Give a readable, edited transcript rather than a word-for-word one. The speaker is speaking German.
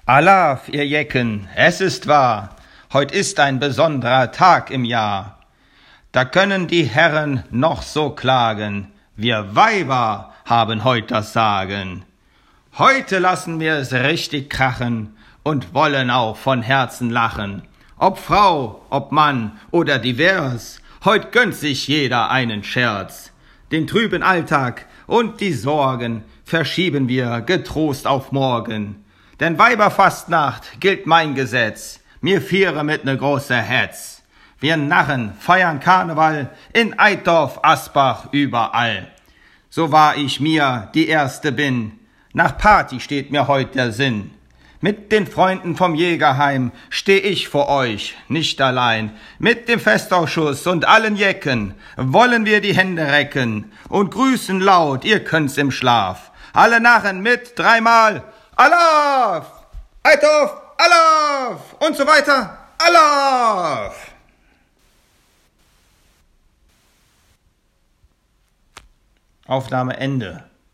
Alaf, ihr Jecken, es ist wahr, heut ist ein besonderer Tag im Jahr. Da können die Herren noch so klagen, wir Weiber haben heut das Sagen. Heute lassen wir es richtig krachen und wollen auch von Herzen lachen. Ob Frau, ob Mann oder divers, heut gönnt sich jeder einen Scherz. Den trüben Alltag und die Sorgen verschieben wir getrost auf morgen. Denn Weiberfastnacht gilt mein Gesetz, mir fiere mit ne große Hetz. Wir Narren feiern Karneval in Eitorf, Asbach, überall. So wahr ich mir die Erste bin, nach Party steht mir heut der Sinn. Mit den Freunden vom Jägerheim steh ich vor euch, nicht allein. Mit dem Festausschuss und allen Jecken wollen wir die Hände recken und grüßen laut, ihr könnt's im Schlaf. Alle Narren mit dreimal Alaf! Eitorf, Alaf! Und so weiter, Alaf! Aufnahme Ende.